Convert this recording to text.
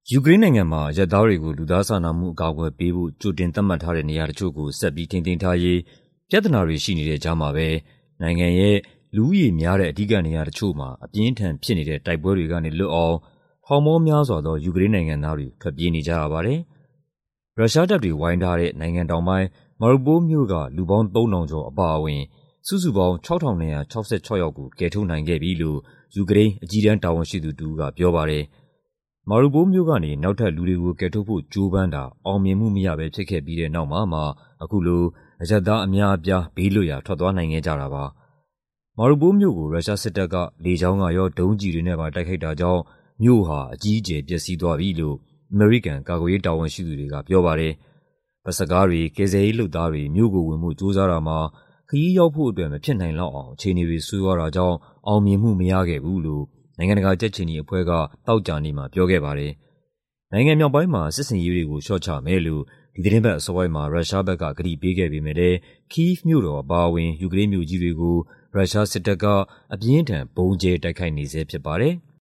ယူကရိန်းနိုင်ငံမှာအရပ်သားတွေကိုလူသားစာနာမှုအကာအကွယ်ပေးဖို့ကြိုတင်သတ်မှတ်ထားတဲ့နေရာတချို့ကိုဆက်ပြီးထိန်းသိမ်းထားရေးပြဿနာတွေရှိနေတဲ့ကြားမှာပဲနိုင်ငံရဲ့လူဦးရေများတဲ့အဓိကနေရာတချို့မှာအပြင်းအထန်ဖြစ်နေတဲ့တိုက်ပွဲတွေကနေလွတ်အောင်ထောင်ပေါင်းများစွာသောယူကရိန်းနိုင်ငံသားတွေထွက်ပြေးနေကြရပါတယ်။ရုရှားတပ်တွေဝိုင်းထားတဲ့နိုင်ငံတောင်ပိုင်းမာရီပိုမြို့ကလူပေါင်း3,000ကျော်အပါအဝင်စုစုပေါင်း6,266 ယောက်ကိုကယ်ထုတ်နိုင်ခဲ့ပြီလို့ယူကရိန်းအကြီးတန်းတာဝန်ရှိသူတစ်ဦးကပြောပါတယ်။မာရီပိုမြို့ကနေနောက်ထပ်လူတွေကိုကယ်ထုတ်ဖို့ကြိုးပမ်းတာအောင်မြင်မှုမရဘဲဖြစ်ခဲ့ပြီးတဲ့နောက်မှာအခုလိုအရပ်သားအများအပြားဘေးလွတ်ရာထွက်သွားနိုင်ခဲ့ကြတာပါ။မာရီပိုမြို့ကိုရုရှားစစ်တပ်ကလေကြောင်းကရောဒုံးကျည်တွေနဲ့ပါတိုက်ခိုက်တာကြောင့်မြို့ဟာအကြီးအကျယ်ပျက်စီးသွားပြီလို့အမေရိကန်ကာကွယ်ရေးတာဝန်ရှိသူတွေကပြောပါတယ်။ဘတ်စ်ကားတွေကယ်ဆယ်ရေးလုပ်သားတွေမြို့ကိုဝင်ဖို့ကြိုးစားတာမှာခရီးရောက်ဖို့အတွက်မဖြစ်နိုင်လောက်အောင်အခြေအနေတွေဆိုးရွားတာကြောင့်အောင်မြင်မှုမရခဲ့ဘူးလို့နိုင်ငံတကာကြက်ခြေနီအဖွဲ့ကသောကြာနေ့မှာပြောခဲ့ပါတယ်။နိုင်ငံမြောက်ပိုင်းမှာစစ်ဆင်ရေးတွေကိုလျှော့ချမယ်လို့ဒီသီတင်းပတ်အစောပိုင်းမှာရုရှားဘက်ကကတိပေးခဲ့ပေမဲ့လည်းကိဗ်မြို့တော်အပါအဝင်ယူကရိန်းမြို့ကြီးတွေကိုရုရှားစစ်တပ်ကအပြင်းအထန်ဗုံးကြဲတိုက်ခိုက်နေဆဲဖြစ်ပါတယ်။